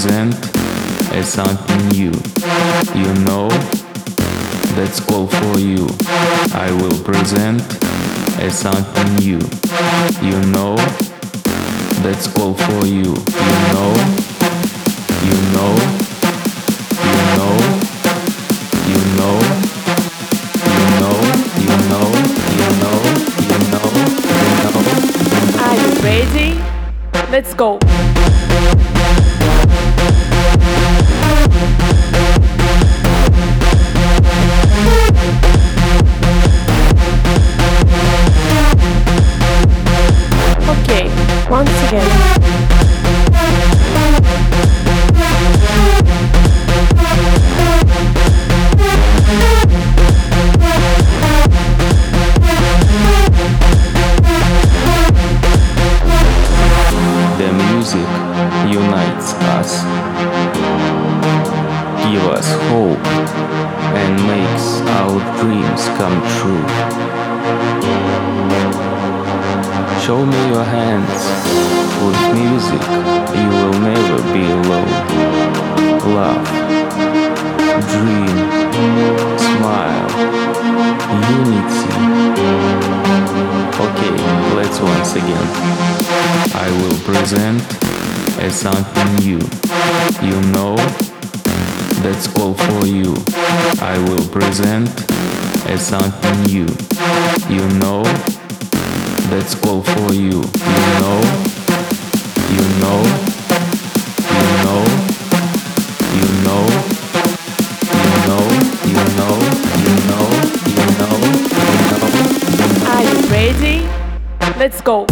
present something new. You know, that's call for you. I will present something new. You know, that's call for you. You know, you know, you know, you know, you know, you know, you know, you know, you know. Are you ready? Let's go! Okay, once again. The music unites us, give us hope, and makes our dreams come true. Show me your hands. With music, you will never be alone. Love, dream, smile, unity. Okay, let's once again. I will present something new. You know, that's call for you. I will present something new. You know, that's call for you. You know, you know, you know, you know, you know, you know, you know, you know, you know, you know. Are you ready? Let's go!